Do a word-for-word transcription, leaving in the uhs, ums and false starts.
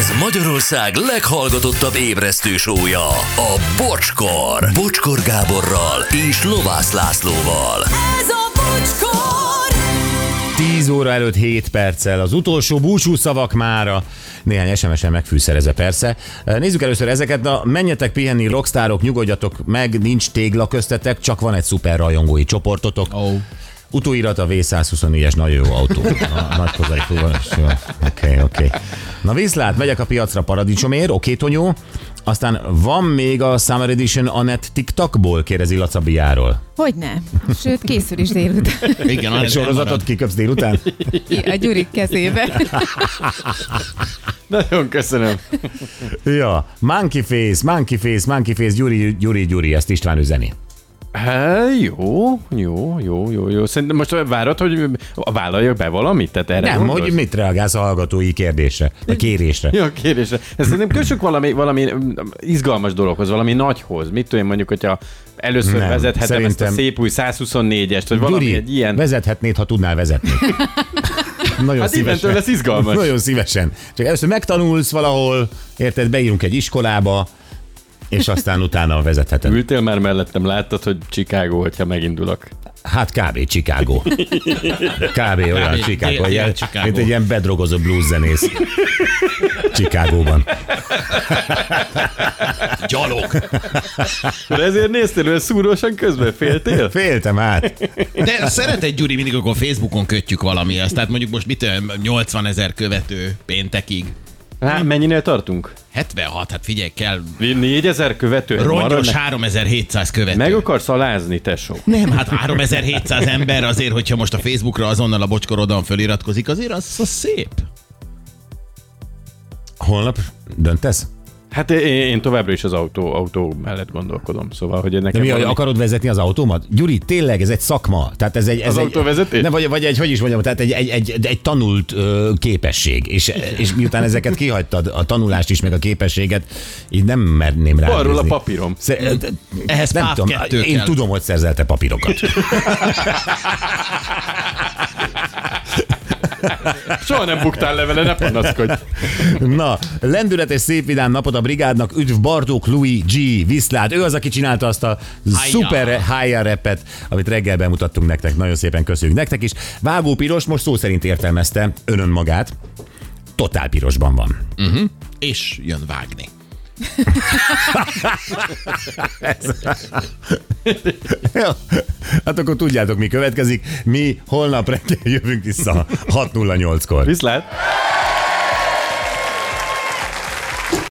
Ez Magyarország leghallgatottabb ébresztő show-ja, a Bocskor. Bocskor Gáborral és Lovász Lászlóval. Ez a Bocskor! tíz óra előtt hét perccel az utolsó búcsú szavak mára. Néhány es em es-en megfűszerezve persze. Nézzük először ezeket. Na, menjetek pihenni, rockstárok, nyugodjatok meg, nincs tégla köztetek, csak van egy szuper rajongói csoportotok. Oh. Utóirat a vé százhuszonnégyes nagyon jó autó. A nagy kozai fuvaros. Oké, oké. Na viszlát, megyek a piacra paradicsomért, oké Tonyó. Aztán van még a Summer Edition Anett TikTokból, kérdezi Laca Biáról. Hogyne. Sőt, készül is délután. Igen, a sorozatot kiköpsz délután? A Gyurik kezébe. Nagyon köszönöm. Ja, Monkey Face, Monkey Face, Monkey Face, Gyuri, Gyuri, Gyuri, ezt István üzeni. Há, jó, jó, jó, jó, jó. Szerintem most várod, hogy vállaljak be valamit? Tehát erre Nem, gondolsz? hogy mit reagálsz a hallgatói kérdésre, vagy kérésre. Jó, kérésre. Ezt szerintem kössük valami, valami izgalmas dologhoz, valami nagyhoz. Mit tudom én, mondjuk, hogyha először Nem, vezethetem szerintem... ezt a szép új százhuszonnégyest, vagy valami Gyuri, egy ilyen... vezethetnéd, ha tudnál vezetni. Nagyon Hát innentől szívesen. lesz izgalmas. Nagyon szívesen. Csak először megtanulsz valahol, érted, beírunk egy iskolába, és aztán utána vezetheted. Ültél már mellettem, láttad, hogy Chicago, hogyha megindulok. Hát kb. Chicago. Kb. olyan Kb. Chicago, Ilyen ilyen, Chicago. mint egy ilyen bedrogozó blues zenész. Chicagóban. Gyalog. De ezért néztél olyan szúrósan közben, féltél? Féltem át. De szeret egy Gyuri mindig, akkor Facebookon kötjük valamihez. Tehát mondjuk most mit nyolcvan ezer követő péntekig. Hát mennyinél tartunk? hetvenhat, hát figyelj, kell. négyezer követő? Rongyos háromezer-hétszáz követő. Meg akarsz alázni, tesó? Nem, hát háromezer-hétszáz ember azért, hogyha most a Facebookra azonnal a Bocskor oldalon föliratkozik, azért az, az szép. Holnap döntesz? Hát én, én továbbra is az autó, autó mellett gondolkodom, szóval, hogy De nekem mi, valami... akarod vezetni az autómat? Gyuri, tényleg ez egy szakma. Tehát ez egy, ez Az egy, autóvezetés? Ne, vagy, vagy egy, hogy is mondjam, tehát egy, egy, egy, egy tanult ö, képesség. És, és miután ezeket kihagytad, a tanulást is, meg a képességet, így nem merném rá. Arról a papírom. Szer- Ehhez nem páv tudom, kettő én kell. tudom, hogy szerzelte papírokat. Soha nem buktál le vele, ne panaszkodj. Na, lendületes szép vidám napot a brigádnak, üdv Bartók Louis G. Viszlát. Ő az, aki csinálta azt a szuper high repet, amit reggel bemutattunk nektek. Nagyon szépen köszönjük nektek is. Vágó Piros most szó szerint értelmezte önön magát. Totál pirosban van. Uh-huh. És jön vágni. Jó. Hát akkor tudjátok, mi következik. Mi holnap reggel jövünk vissza hat nulla nyolckor. Viszlát!